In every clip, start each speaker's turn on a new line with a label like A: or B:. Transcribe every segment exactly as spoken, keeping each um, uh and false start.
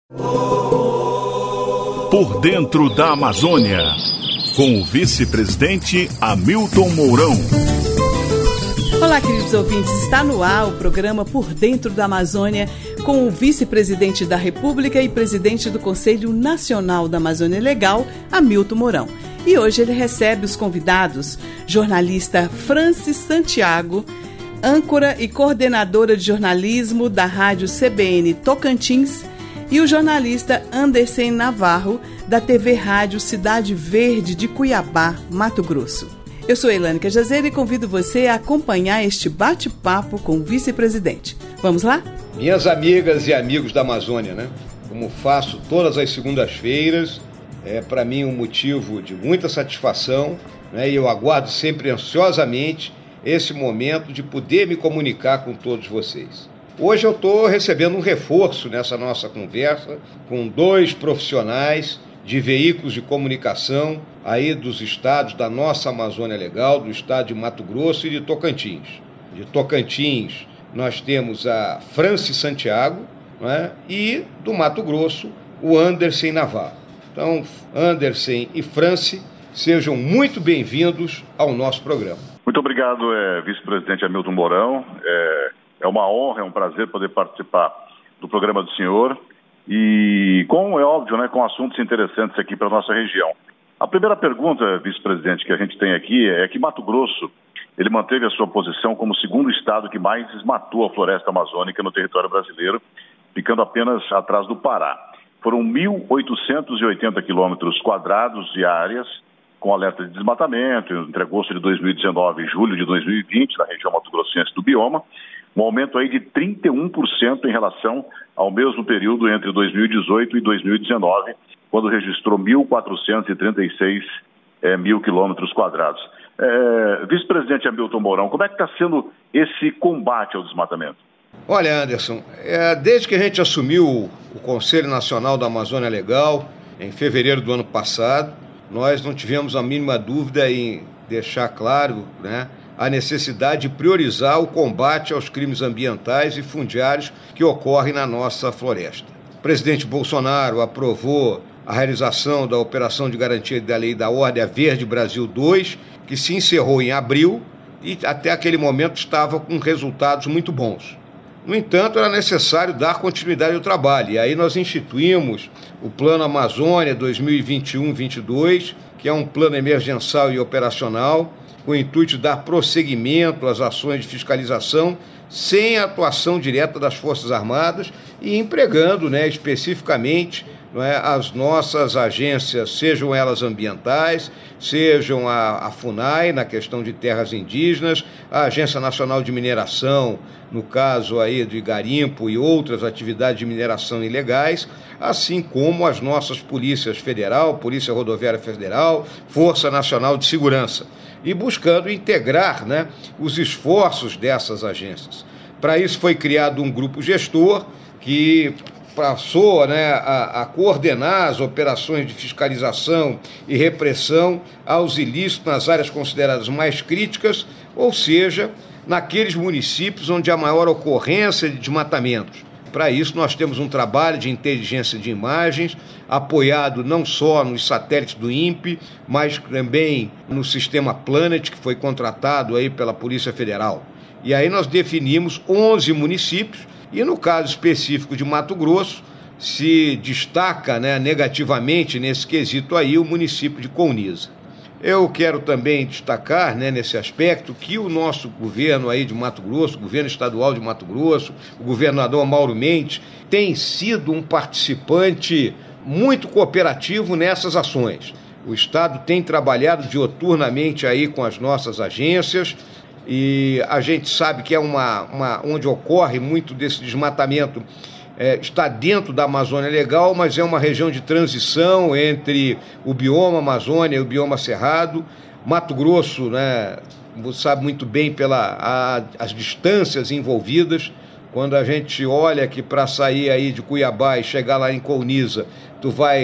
A: Por dentro da Amazônia, com o vice-presidente Hamilton Mourão.
B: Olá, queridos ouvintes, está no ar o programa Por Dentro da Amazônia com o vice-presidente da República e presidente do Conselho Nacional da Amazônia Legal, Hamilton Mourão. E hoje ele recebe os convidados, jornalista Franci Santiago, âncora e coordenadora de jornalismo da Rádio C B N Tocantins, e o jornalista Anderson Navarro, da T V Rádio Cidade Verde de Cuiabá, Mato Grosso. Eu sou Elaine Cajazeira e convido você a acompanhar este bate-papo com o vice-presidente. Vamos lá?
C: Minhas amigas e amigos da Amazônia, né? Como faço todas as segundas-feiras, é para mim um motivo de muita satisfação, né? E eu aguardo sempre ansiosamente esse momento de poder me comunicar com todos vocês. Hoje eu estou recebendo um reforço nessa nossa conversa com dois profissionais de veículos de comunicação aí dos estados da nossa Amazônia Legal, do estado de Mato Grosso e de Tocantins. De Tocantins nós temos a Franci Santiago, né? E do Mato Grosso o Anderson Navarro. Então, Anderson e Franci, sejam muito bem-vindos ao nosso programa.
D: Muito obrigado, é, vice-presidente Hamilton Mourão. É... É uma honra, é um prazer poder participar do programa do senhor e, com, é óbvio, né, com assuntos interessantes aqui para a nossa região. A primeira pergunta, vice-presidente, que a gente tem aqui é que Mato Grosso, ele manteve a sua posição como o segundo estado que mais desmatou a floresta amazônica no território brasileiro, ficando apenas atrás do Pará. Foram mil oitocentos e oitenta quilômetros quadrados de áreas com alerta de desmatamento entre agosto de dois mil e dezenove e julho de dois mil e vinte, na região mato-grossense do bioma, um aumento aí de trinta e um por cento em relação ao mesmo período entre dois mil e dezoito e dois mil e dezenove, quando registrou mil quatrocentos e trinta e seis é, mil quilômetros quadrados. É, vice-presidente Hamilton Mourão, como é que está sendo esse combate ao desmatamento?
C: Olha, Anderson, é, desde que a gente assumiu o Conselho Nacional da Amazônia Legal, em fevereiro do ano passado, nós não tivemos a mínima dúvida em deixar claro, né, a necessidade de priorizar o combate aos crimes ambientais e fundiários que ocorrem na nossa floresta. O presidente Bolsonaro aprovou a realização da Operação de Garantia da Lei da Ordem Verde Brasil dois, que se encerrou em abril e até aquele momento estava com resultados muito bons. No entanto, era necessário dar continuidade ao trabalho, e aí nós instituímos o Plano Amazônia dois mil e vinte e um a vinte e dois, que é um plano emergencial e operacional, com o intuito de dar prosseguimento às ações de fiscalização sem a atuação direta das Forças Armadas e empregando, né, especificamente, não é, as nossas agências, sejam elas ambientais, sejam a, a FUNAI, na questão de terras indígenas, a Agência Nacional de Mineração, no caso aí de garimpo e outras atividades de mineração ilegais, assim como as nossas polícias federal, Polícia Rodoviária Federal, Força Nacional de Segurança, e buscando integrar, né, os esforços dessas agências. Para isso foi criado um grupo gestor que passou, né, a, a coordenar as operações de fiscalização e repressão aos ilícitos nas áreas consideradas mais críticas, ou seja, naqueles municípios onde há maior ocorrência de desmatamentos. Para isso, nós temos um trabalho de inteligência de imagens, apoiado não só nos satélites do INPE, mas também no sistema Planet, que foi contratado aí pela Polícia Federal. E aí nós definimos onze municípios, e no caso específico de Mato Grosso, se destaca, né, negativamente nesse quesito aí o município de Colniza. Eu quero também destacar, né, nesse aspecto, que o nosso governo aí de Mato Grosso, o governo estadual de Mato Grosso, o governador Mauro Mendes, tem sido um participante muito cooperativo nessas ações. O Estado tem trabalhado dioturnamente aí com as nossas agências e a gente sabe que é uma, uma onde ocorre muito desse desmatamento. É, está dentro da Amazônia Legal, mas é uma região de transição entre o bioma Amazônia e o bioma Cerrado. Mato Grosso, né, você sabe muito bem pelas as distâncias envolvidas. Quando a gente olha que para sair aí de Cuiabá e chegar lá em Colniza, tu vai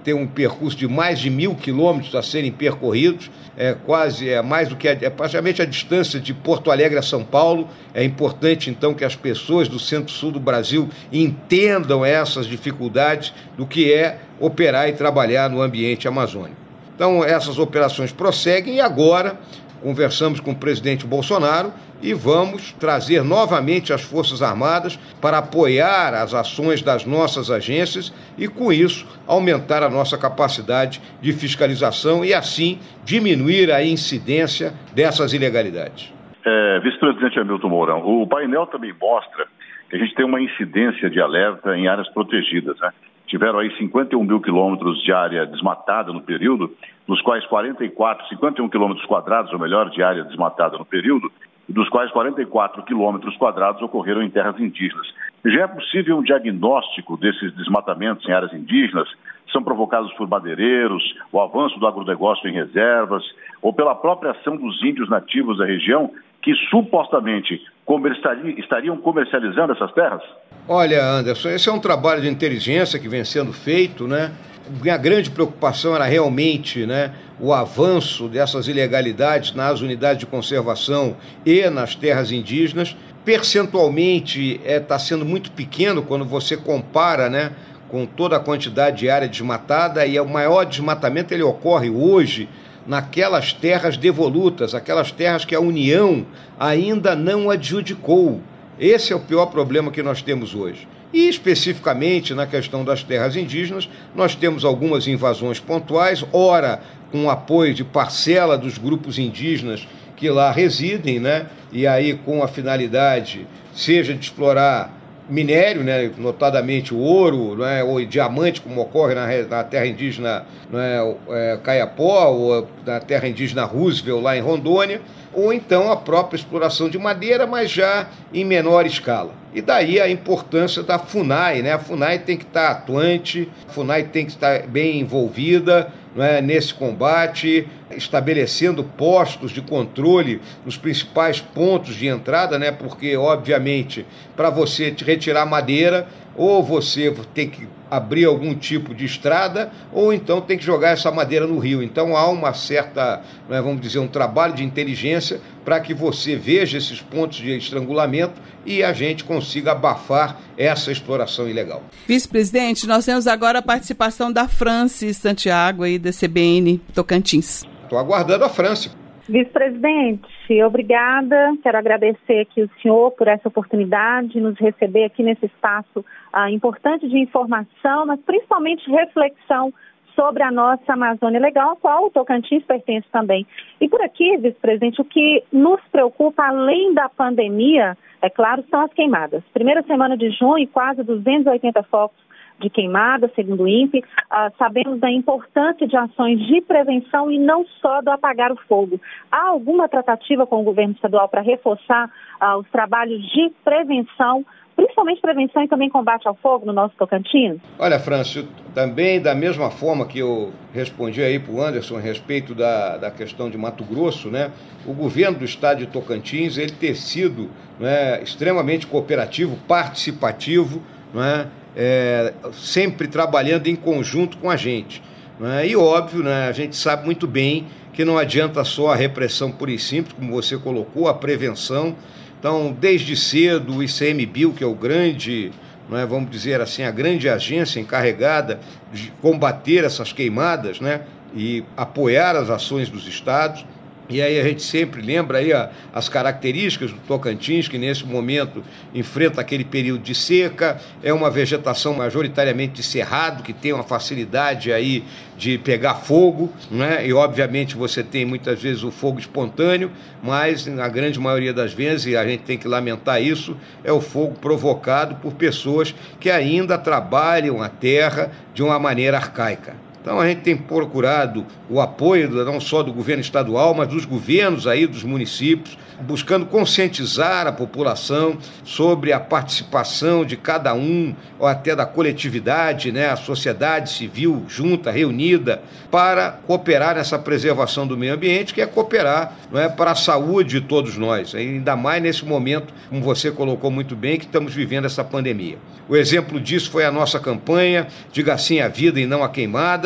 C: tem um percurso de mais de mil quilômetros a serem percorridos, é quase, é mais do que, a, é praticamente a distância de Porto Alegre a São Paulo. É importante, então, que as pessoas do centro-sul do Brasil entendam essas dificuldades do que é operar e trabalhar no ambiente amazônico. Então, essas operações prosseguem e agora conversamos com o presidente Bolsonaro e vamos trazer novamente as Forças Armadas para apoiar as ações das nossas agências e, com isso, aumentar a nossa capacidade de fiscalização e, assim, diminuir a incidência dessas ilegalidades.
D: É, vice-presidente Hamilton Mourão, o painel também mostra que a gente tem uma incidência de alerta em áreas protegidas, né? Tiveram aí cinquenta e um mil quilômetros de área desmatada no período, dos quais quarenta e quatro, cinquenta e um quilômetros quadrados, ou melhor, de área desmatada no período, dos quais quarenta e quatro quilômetros quadrados ocorreram em terras indígenas. Já é possível um diagnóstico desses desmatamentos em áreas indígenas? São provocados por madeireiros, o avanço do agronegócio em reservas, ou pela própria ação dos índios nativos da região, que supostamente estariam comercializando essas terras?
C: Olha, Anderson, esse é um trabalho de inteligência que vem sendo feito, né? Minha grande preocupação era realmente, né, o avanço dessas ilegalidades nas unidades de conservação e nas terras indígenas. Percentualmente está é, sendo muito pequeno quando você compara, né, com toda a quantidade de área desmatada, e o maior desmatamento ele ocorre hoje naquelas terras devolutas, aquelas terras que a União ainda não adjudicou. Esse é o pior problema que nós temos hoje. E, especificamente, na questão das terras indígenas, nós temos algumas invasões pontuais, ora com o apoio de parcela dos grupos indígenas que lá residem, né? E aí com a finalidade, seja de explorar minério, né, notadamente o ouro, né, ou diamante, como ocorre na, na terra indígena, né, é, Caiapó, ou na terra indígena Roosevelt, lá em Rondônia, ou então a própria exploração de madeira, mas já em menor escala. E daí a importância da FUNAI, né? A FUNAI tem que estar atuante, a FUNAI tem que estar bem envolvida, né, nesse combate, estabelecendo postos de controle nos principais pontos de entrada, né? Porque, obviamente, para você retirar madeira, ou você tem que abrir algum tipo de estrada, ou então tem que jogar essa madeira no rio. Então há uma certa, né, vamos dizer, um trabalho de inteligência para que você veja esses pontos de estrangulamento e a gente consiga abafar essa exploração ilegal.
B: Vice-presidente, nós temos agora a participação da Francis Santiago aí da C B N Tocantins.
C: Estou aguardando a Francis.
E: Vice-presidente, obrigada. Quero agradecer aqui o senhor por essa oportunidade de nos receber aqui nesse espaço ah, importante de informação, mas principalmente reflexão sobre a nossa Amazônia Legal, a qual o Tocantins pertence também. E por aqui, vice-presidente, o que nos preocupa, além da pandemia, é claro, são as queimadas. Primeira semana de junho, quase duzentos e oitenta focos de queimada, segundo o INPE. Uh, sabemos da importância de ações de prevenção e não só do apagar o fogo. Há alguma tratativa com o governo estadual para reforçar uh, os trabalhos de prevenção, principalmente prevenção e também combate ao fogo no nosso Tocantins?
C: Olha, Francis, também da mesma forma que eu respondi aí para o Anderson a respeito da, da questão de Mato Grosso, né? O governo do estado de Tocantins, ele ter sido, né, extremamente cooperativo, participativo, né? É, sempre trabalhando em conjunto com a gente, né? E óbvio, né, a gente sabe muito bem que não adianta só a repressão pura e simples, como você colocou, a prevenção. Então, desde cedo, o I C M B I L, que é o grande, né, vamos dizer assim, a grande agência encarregada de combater essas queimadas, né, e apoiar as ações dos estados. E aí a gente sempre lembra aí a, as características do Tocantins, que nesse momento enfrenta aquele período de seca, é uma vegetação majoritariamente de cerrado, que tem uma facilidade aí de pegar fogo, né? E obviamente você tem muitas vezes o fogo espontâneo, mas na grande maioria das vezes, e a gente tem que lamentar isso, é o fogo provocado por pessoas que ainda trabalham a terra de uma maneira arcaica. Então a gente tem procurado o apoio não só do governo estadual, mas dos governos aí dos municípios, buscando conscientizar a população sobre a participação de cada um, ou até da coletividade, né, a sociedade civil junta, reunida, para cooperar nessa preservação do meio ambiente, que é cooperar, não é, para a saúde de todos nós, ainda mais nesse momento, como você colocou muito bem, que estamos vivendo essa pandemia. O exemplo disso foi a nossa campanha Diga Sim à Vida e Não à Queimada,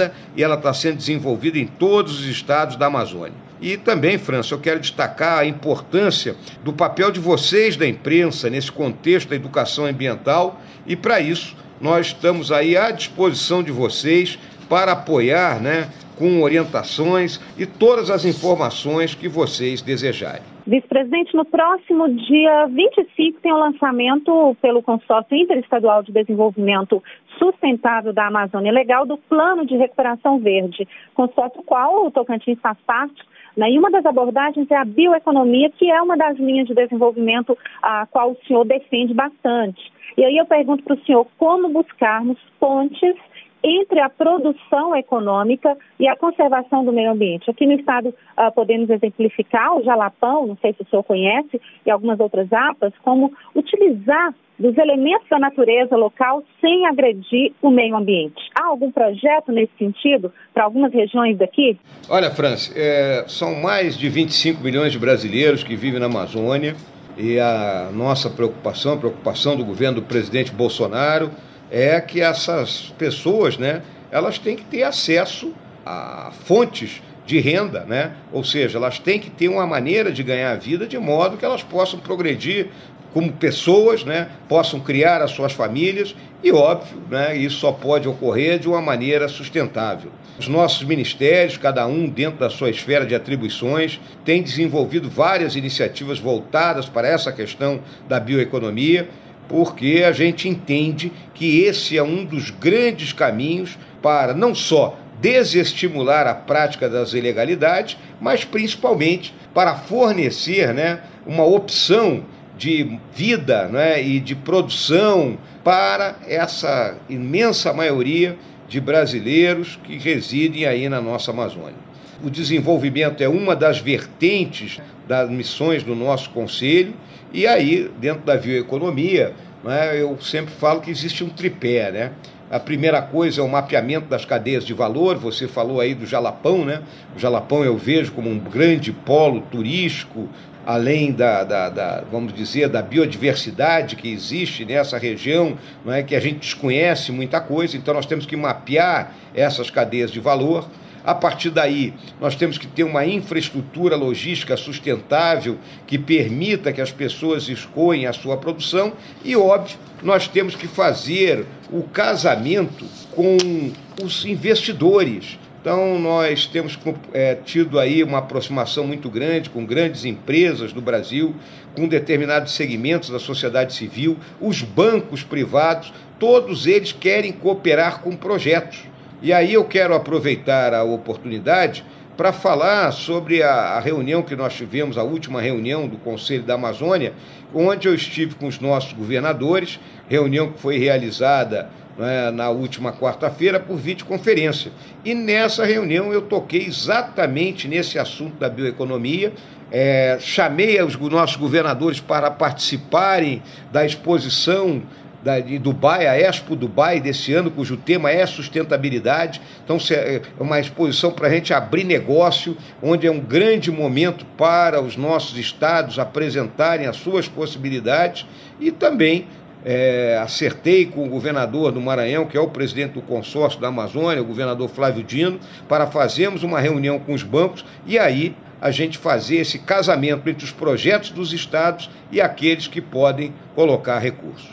C: implantada e ela está sendo desenvolvida em todos os estados da Amazônia. E também, França, eu quero destacar a importância do papel de vocês da imprensa nesse contexto da educação ambiental e, para isso, nós estamos aí à disposição de vocês para apoiar, né, com orientações e todas as informações que vocês desejarem.
E: Vice-presidente, no próximo dia vinte e cinco tem o lançamento pelo Consórcio Interestadual de Desenvolvimento Sustentável da Amazônia Legal do Plano de Recuperação Verde, consórcio qual o Tocantins faz parte, né? E uma das abordagens é a bioeconomia, que é uma das linhas de desenvolvimento a qual o senhor defende bastante. E aí eu pergunto para o senhor como buscarmos pontes entre a produção econômica e a conservação do meio ambiente. Aqui no estado uh, podemos exemplificar o Jalapão, não sei se o senhor conhece, e algumas outras A P As, como utilizar dos elementos da natureza local sem agredir o meio ambiente. Há algum projeto nesse sentido para algumas regiões daqui?
C: Olha, França, é, são mais de vinte e cinco milhões de brasileiros que vivem na Amazônia e a nossa preocupação, a preocupação do governo do presidente Bolsonaro é que essas pessoas, né, elas têm que ter acesso a fontes de renda, né? Ou seja, elas têm que ter uma maneira de ganhar a vida de modo que elas possam progredir como pessoas, né, possam criar as suas famílias e, óbvio, né, isso só pode ocorrer de uma maneira sustentável. Os nossos ministérios, cada um dentro da sua esfera de atribuições, têm desenvolvido várias iniciativas voltadas para essa questão da bioeconomia, porque a gente entende que esse é um dos grandes caminhos para não só desestimular a prática das ilegalidades, mas principalmente para fornecer, né, uma opção de vida, né, e de produção para essa imensa maioria de brasileiros que residem aí na nossa Amazônia. O desenvolvimento é uma das vertentes das missões do nosso Conselho e aí, dentro da bioeconomia, né, eu sempre falo que existe um tripé, né? A primeira coisa é o mapeamento das cadeias de valor, você falou aí do Jalapão, né? O Jalapão eu vejo como um grande polo turístico, além da, da, da, vamos dizer, da biodiversidade que existe nessa região, não é, que a gente desconhece muita coisa, então nós temos que mapear essas cadeias de valor. A partir daí, nós temos que ter uma infraestrutura logística sustentável que permita que as pessoas escolhem a sua produção e, óbvio, nós temos que fazer o casamento com os investidores. Então, nós temos é, tido aí uma aproximação muito grande com grandes empresas do Brasil, com determinados segmentos da sociedade civil, os bancos privados, todos eles querem cooperar com projetos. E aí eu quero aproveitar a oportunidade para falar sobre a, a reunião que nós tivemos, a última reunião do Conselho da Amazônia, onde eu estive com os nossos governadores, reunião que foi realizada, né, na última quarta-feira por videoconferência. E nessa reunião eu toquei exatamente nesse assunto da bioeconomia, é, chamei os nossos governadores para participarem da exposição Da, de Dubai, a Expo Dubai desse ano, cujo tema é sustentabilidade. Então é uma exposição para a gente abrir negócio, onde é um grande momento para os nossos estados apresentarem as suas possibilidades e também é, acertei com o governador do Maranhão, que é o presidente do consórcio da Amazônia, o governador Flávio Dino, para fazermos uma reunião com os bancos e aí a gente fazer esse casamento entre os projetos dos estados e aqueles que podem colocar recursos.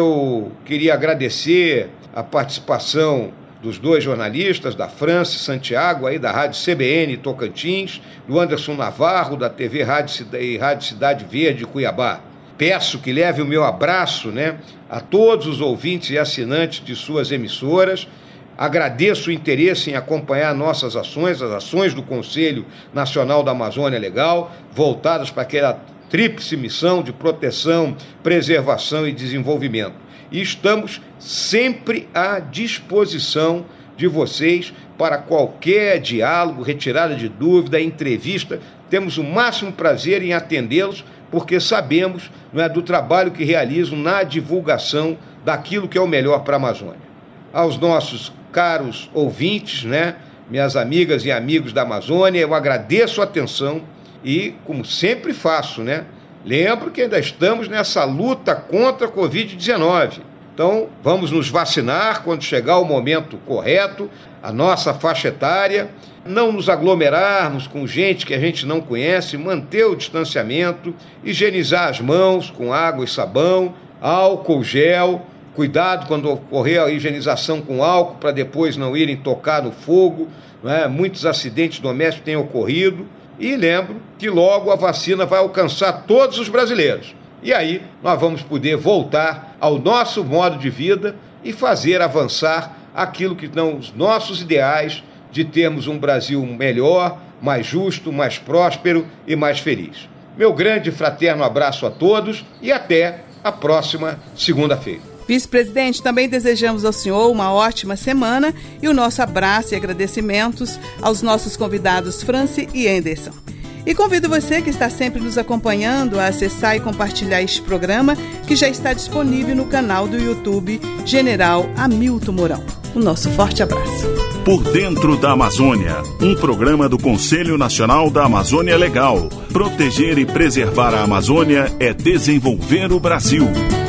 C: Eu queria agradecer a participação dos dois jornalistas, da França Santiago, aí da Rádio C B N Tocantins, do Anderson Navarro, da T V Rádio, e Rádio Cidade Verde, Cuiabá. Peço que leve o meu abraço, né, a todos os ouvintes e assinantes de suas emissoras. Agradeço o interesse em acompanhar nossas ações, as ações do Conselho Nacional da Amazônia Legal, voltadas para aquela tríplice missão de proteção, preservação e desenvolvimento. E estamos sempre à disposição de vocês para qualquer diálogo, retirada de dúvida, entrevista. Temos o máximo prazer em atendê-los, porque sabemos, não é, do trabalho que realizam na divulgação daquilo que é o melhor para a Amazônia. Aos nossos caros ouvintes, né, minhas amigas e amigos da Amazônia, eu agradeço a atenção. E, como sempre faço, né, lembro que ainda estamos nessa luta contra a covid dezenove. Então, vamos nos vacinar quando chegar o momento correto, a nossa faixa etária, não nos aglomerarmos com gente que a gente não conhece, manter o distanciamento, higienizar as mãos com água e sabão, álcool gel, cuidado quando ocorrer a higienização com álcool para depois não irem tocar no fogo, né? Muitos acidentes domésticos têm ocorrido. E lembro que logo a vacina vai alcançar todos os brasileiros. E aí nós vamos poder voltar ao nosso modo de vida e fazer avançar aquilo que são os nossos ideais de termos um Brasil melhor, mais justo, mais próspero e mais feliz. Meu grande e fraterno abraço a todos e até a próxima segunda-feira.
B: Vice-presidente, também desejamos ao senhor uma ótima semana e o nosso abraço e agradecimentos aos nossos convidados Franci e Anderson. E convido você que está sempre nos acompanhando a acessar e compartilhar este programa que já está disponível no canal do YouTube General Hamilton Mourão. O nosso forte abraço.
A: Por Dentro da Amazônia, um programa do Conselho Nacional da Amazônia Legal. Proteger e preservar a Amazônia é desenvolver o Brasil.